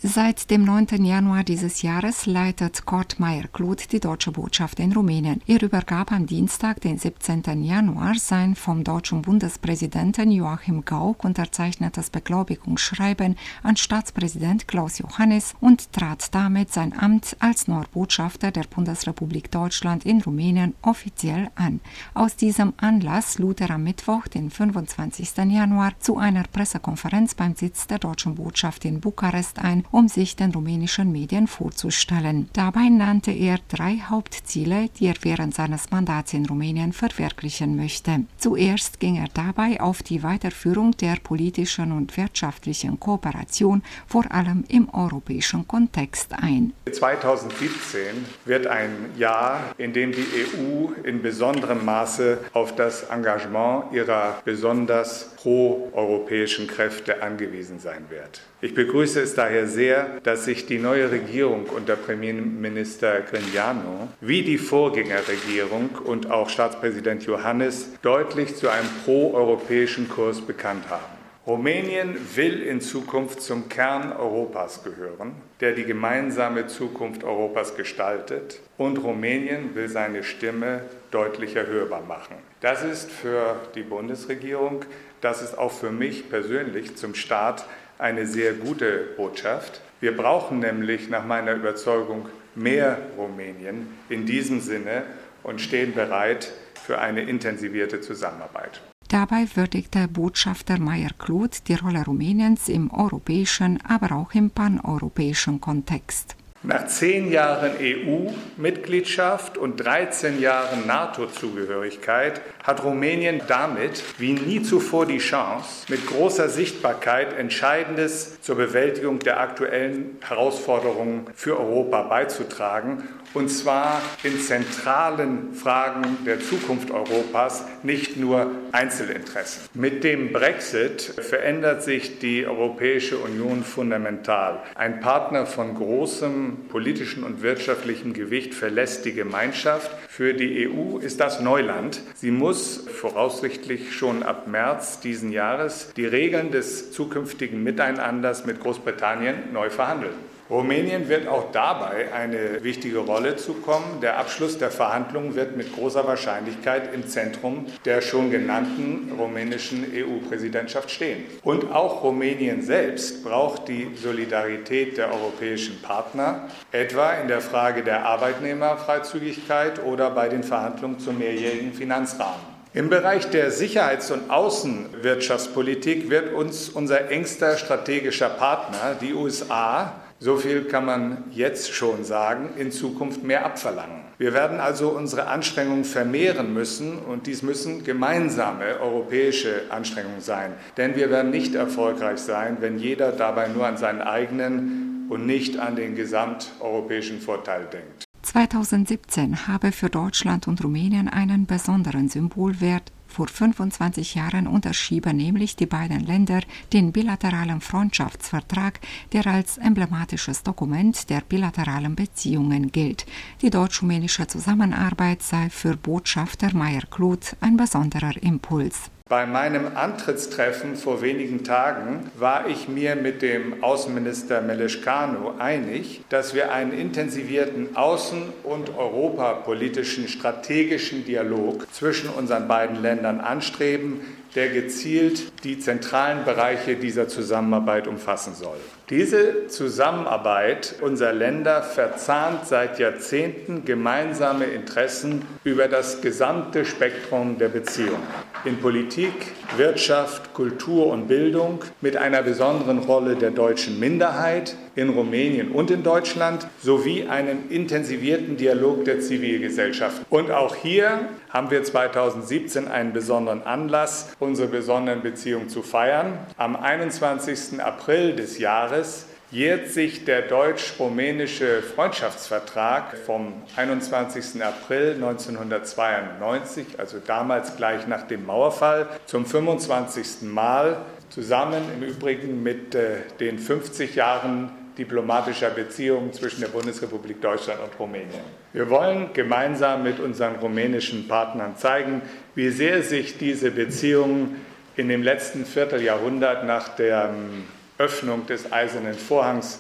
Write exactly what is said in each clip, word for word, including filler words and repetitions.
Seit dem neunten Januar dieses Jahres leitet Kurt Meyer-Kluth die deutsche Botschaft in Rumänien. Er übergab am Dienstag, den siebzehnten Januar, sein vom deutschen Bundespräsidenten Joachim Gauck unterzeichnetes Beglaubigungsschreiben an Staatspräsident Klaus Johannis und trat damit sein Amt als neuer Botschafter der Bundesrepublik Deutschland in Rumänien offiziell an. Aus diesem Anlass lud er am Mittwoch, den fünfundzwanzigsten Januar, zu einer Pressekonferenz beim Sitz der deutschen Botschaft in Bukarest ein, um sich den rumänischen Medien vorzustellen. Dabei nannte er drei Hauptziele, die er während seines Mandats in Rumänien verwirklichen möchte. Zuerst ging er dabei auf die Weiterführung der politischen und wirtschaftlichen Kooperation, vor allem im europäischen Kontext, ein. zweitausendsiebzehn wird ein Jahr, in dem die E U in besonderem Maße auf das Engagement ihrer besonders pro-europäischen Kräfte angewiesen sein wird. Ich begrüße es daher sehr, dass sich die neue Regierung unter Premierminister Grignano wie die Vorgängerregierung und auch Staatspräsident Johannis deutlich zu einem pro-europäischen Kurs bekannt haben. Rumänien will in Zukunft zum Kern Europas gehören, der die gemeinsame Zukunft Europas gestaltet, und Rumänien will seine Stimme deutlicher hörbar machen. Das ist für die Bundesregierung, das ist auch für mich persönlich zum Start eine sehr gute Botschaft. Wir brauchen nämlich nach meiner Überzeugung mehr Rumänien in diesem Sinne und stehen bereit für eine intensivierte Zusammenarbeit. Dabei würdigte Botschafter Meyer-Kluth die Rolle Rumäniens im europäischen, aber auch im paneuropäischen Kontext. Nach zehn Jahren E U-Mitgliedschaft und dreizehn Jahren NATO-Zugehörigkeit hat Rumänien damit wie nie zuvor die Chance, mit großer Sichtbarkeit Entscheidendes zur Bewältigung der aktuellen Herausforderungen für Europa beizutragen, und zwar in zentralen Fragen der Zukunft Europas, nicht nur Einzelinteressen. Mit dem Brexit verändert sich die Europäische Union fundamental. Ein Partner von großem politischen und wirtschaftlichem Gewicht verlässt die Gemeinschaft. Für die E U ist das Neuland. Sie muss voraussichtlich schon ab März diesen Jahres die Regeln des zukünftigen Miteinanders mit Großbritannien neu verhandeln. Rumänien wird auch dabei eine wichtige Rolle zukommen. Der Abschluss der Verhandlungen wird mit großer Wahrscheinlichkeit im Zentrum der schon genannten rumänischen E U-Präsidentschaft stehen. Und auch Rumänien selbst braucht die Solidarität der europäischen Partner, etwa in der Frage der Arbeitnehmerfreizügigkeit oder bei den Verhandlungen zum mehrjährigen Finanzrahmen. Im Bereich der Sicherheits- und Außenwirtschaftspolitik wird uns unser engster strategischer Partner, die U S A, so viel kann man jetzt schon sagen, in Zukunft mehr abverlangen. Wir werden also unsere Anstrengungen vermehren müssen, und dies müssen gemeinsame europäische Anstrengungen sein. Denn wir werden nicht erfolgreich sein, wenn jeder dabei nur an seinen eigenen und nicht an den gesamteuropäischen Vorteil denkt. zweitausendsiebzehn habe für Deutschland und Rumänien einen besonderen Symbolwert. Vor fünfundzwanzig Jahren unterschrieben nämlich die beiden Länder den bilateralen Freundschaftsvertrag, der als emblematisches Dokument der bilateralen Beziehungen gilt. Die deutsch-rumänische Zusammenarbeit sei für Botschafter Meyer-Kluth ein besonderer Impuls. Bei meinem Antrittstreffen vor wenigen Tagen war ich mir mit dem Außenminister Meleșcanu einig, dass wir einen intensivierten außen- und europapolitischen strategischen Dialog zwischen unseren beiden Ländern anstreben, der gezielt die zentralen Bereiche dieser Zusammenarbeit umfassen soll. Diese Zusammenarbeit unserer Länder verzahnt seit Jahrzehnten gemeinsame Interessen über das gesamte Spektrum der Beziehungen. In Politik, Wirtschaft, Kultur und Bildung, mit einer besonderen Rolle der deutschen Minderheit in Rumänien und in Deutschland, sowie einen intensivierten Dialog der Zivilgesellschaft. Und auch hier haben wir zweitausendsiebzehn einen besonderen Anlass, unsere besonderen Beziehungen zu feiern. Am einundzwanzigsten April des Jahres jährt sich der deutsch-rumänische Freundschaftsvertrag vom einundzwanzigsten April neunzehnhundertzweiundneunzig, also damals gleich nach dem Mauerfall, zum fünfundzwanzigsten Mal, zusammen im Übrigen mit äh, den fünfzig Jahren diplomatischer Beziehungen zwischen der Bundesrepublik Deutschland und Rumänien. Wir wollen gemeinsam mit unseren rumänischen Partnern zeigen, wie sehr sich diese Beziehungen in dem letzten Vierteljahrhundert nach der Öffnung des Eisernen Vorhangs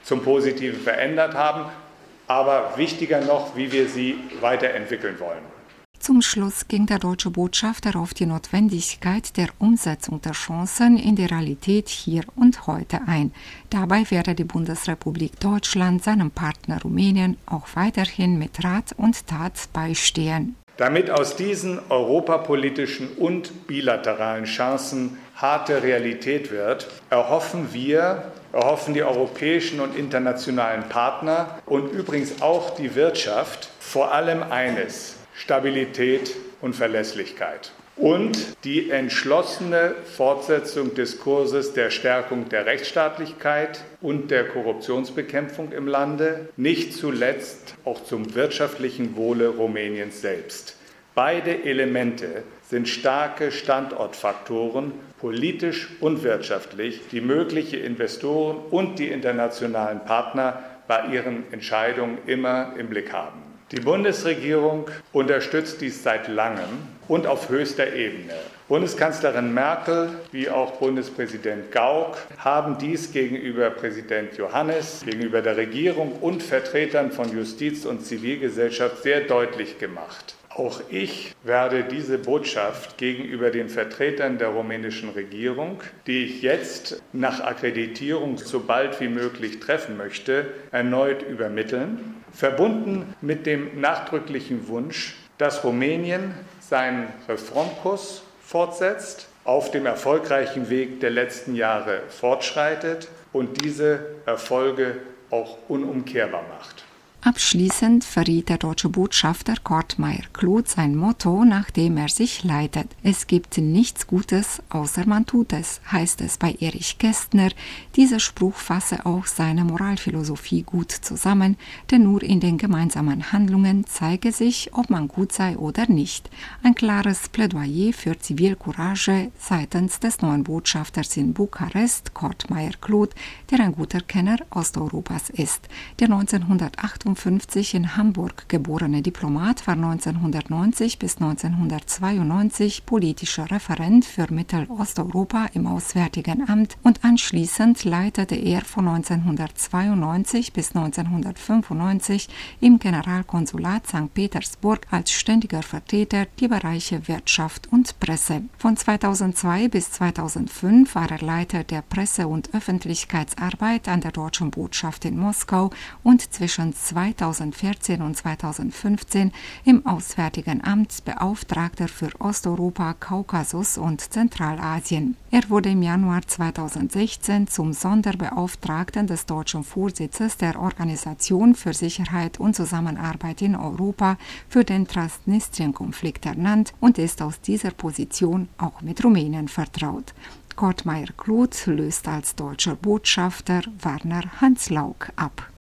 zum Positiven verändert haben, aber wichtiger noch, wie wir sie weiterentwickeln wollen. Zum Schluss ging der deutsche Botschafter auf die Notwendigkeit der Umsetzung der Chancen in die Realität hier und heute ein. Dabei werde die Bundesrepublik Deutschland seinem Partner Rumänien auch weiterhin mit Rat und Tat beistehen. Damit aus diesen europapolitischen und bilateralen Chancen harte Realität wird, erhoffen wir, erhoffen die europäischen und internationalen Partner und übrigens auch die Wirtschaft vor allem eines: Stabilität und Verlässlichkeit und die entschlossene Fortsetzung des Kurses der Stärkung der Rechtsstaatlichkeit und der Korruptionsbekämpfung im Lande, nicht zuletzt auch zum wirtschaftlichen Wohle Rumäniens selbst. Beide Elemente sind starke Standortfaktoren, politisch und wirtschaftlich, die mögliche Investoren und die internationalen Partner bei ihren Entscheidungen immer im Blick haben. Die Bundesregierung unterstützt dies seit langem und auf höchster Ebene. Bundeskanzlerin Merkel wie auch Bundespräsident Gauck haben dies gegenüber Präsident Iohannis, gegenüber der Regierung und Vertretern von Justiz und Zivilgesellschaft sehr deutlich gemacht. Auch ich werde diese Botschaft gegenüber den Vertretern der rumänischen Regierung, die ich jetzt nach Akkreditierung so bald wie möglich treffen möchte, erneut übermitteln, verbunden mit dem nachdrücklichen Wunsch, dass Rumänien seinen Reformkurs fortsetzt, auf dem erfolgreichen Weg der letzten Jahre fortschreitet und diese Erfolge auch unumkehrbar macht. Abschließend verriet der deutsche Botschafter Kurt Meyer-Kluth sein Motto, nach dem er sich leitet. Es gibt nichts Gutes, außer man tut es, heißt es bei Erich Kästner. Dieser Spruch fasse auch seine Moralphilosophie gut zusammen, denn nur in den gemeinsamen Handlungen zeige sich, ob man gut sei oder nicht. Ein klares Plädoyer für Zivilcourage seitens des neuen Botschafters in Bukarest, Kurt Meyer-Kluth, der ein guter Kenner Osteuropas ist. Der neunzehnhundertachtundfünfzig in Hamburg geborene Diplomat war neunzehnhundertneunzig bis neunzehnhundertzweiundneunzig politischer Referent für Mittelosteuropa im Auswärtigen Amt und anschließend leitete er von neunzehnhundertzweiundneunzig bis neunzehnhundertfünfundneunzig im Generalkonsulat Sankt Petersburg als ständiger Vertreter die Bereiche Wirtschaft und Presse. Von zweitausendzwei bis zweitausendfünf war er Leiter der Presse- und Öffentlichkeitsarbeit an der Deutschen Botschaft in Moskau und zwischen zweitausendvierzehn und zweitausendfünfzehn im Auswärtigen Amt Beauftragter für Osteuropa, Kaukasus und Zentralasien. Er wurde im Januar zweitausendsechzehn zum Sonderbeauftragten des deutschen Vorsitzes der Organisation für Sicherheit und Zusammenarbeit in Europa für den Transnistrien-Konflikt ernannt und ist aus dieser Position auch mit Rumänien vertraut. Kurt Meyer-Kluth löst als deutscher Botschafter Werner Hans Lauck ab.